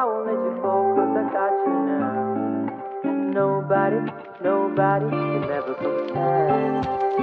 I won't let you fall, 'cause I got you now. Nobody, nobody can never compare.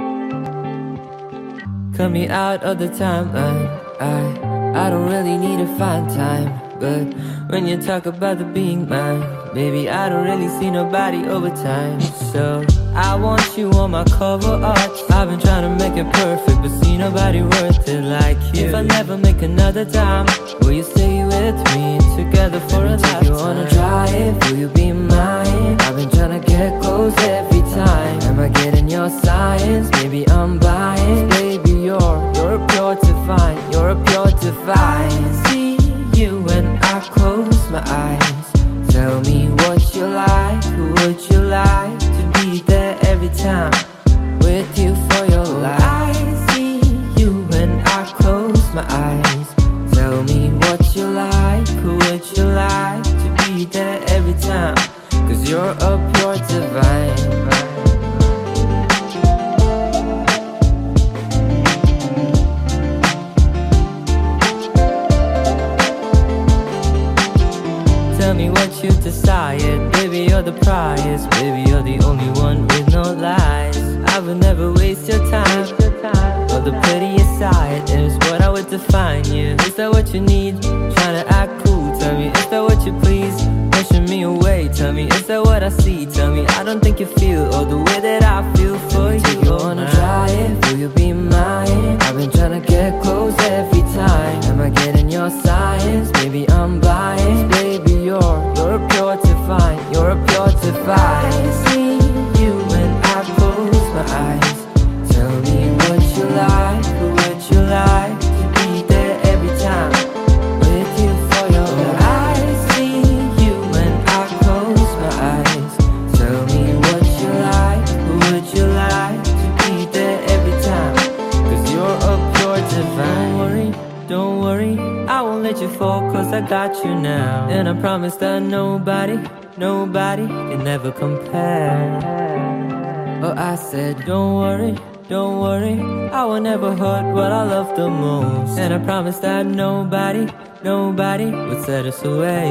Cut me out of the timeline. I don't really need to find time, but when you talk about the being mine, baby, I don't really see nobody over time. So I want you on my cover art. I've been trying to make it perfect, but see nobody worth it like you. If I never make another dime, will you stay with me together for a lifetime? You wanna try it? Will you be mine? I've been trying to get close every time. Am I getting your signs? Maybe I'm biased. Baby, you're a pure divine. You're a pure divine. See you when I close my eyes. Tell me what you like. Who would you like to be there every time? With you for your life. I see you when I close my eyes. Tell me what you like. Who would you like to be there every time? 'Cause you're a pure divine. Tell me what you decided. Baby, you're the prize. Baby, you're the only one with no lies. I would never waste your time. But the prettiest side is what I would define you. Is that what you need? Trying to act cool. Tell me, is that what you please? Pushing me away. Tell me, is that what I see? Tell me, I don't think you feel all the way that I feel for you. You wanna try it? Will you be mine? I've been trying to get close every time. Am I getting your signs? Maybe I'm biased. Baby, you're a pure divine. You're a pure divine. I see you when I close my eyes. Tell me what you like. Who would you like to be there every time? With you for your life. I see you when I close my eyes. Tell me what you like. Who would you like to be there every time? 'Cause you're a pure divine. Don't worry, I won't let you fall, 'cause I got you now. And I promise that nobody can never compare. Oh, I said don't worry, I will never hurt what I love the most. And I promise that nobody would set us away.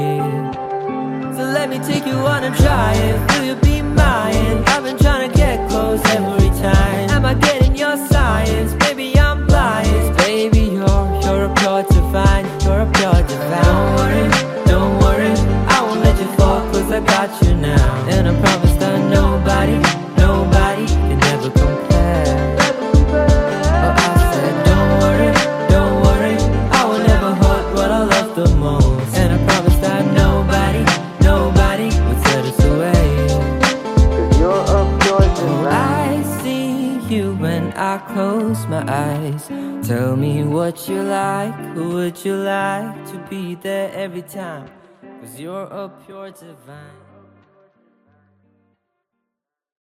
So let me take you on and try it. Will you be mine? I've been trying to get close every time. Am I getting your signs? Baby, I'm biased. Baby, you're a pure divine. You're a pure divine. Don't worry, I won't let you fall, 'cause I got you now. And I promise that nobody can never compare. Oh, I said don't worry, I will never hurt what I love the most. And I promise that nobody would set us away. 'Cause you're a pure divine. I see you when I close my eyes. Tell me what you like. Who would you like to be there every time? 'Cause you're a pure divine.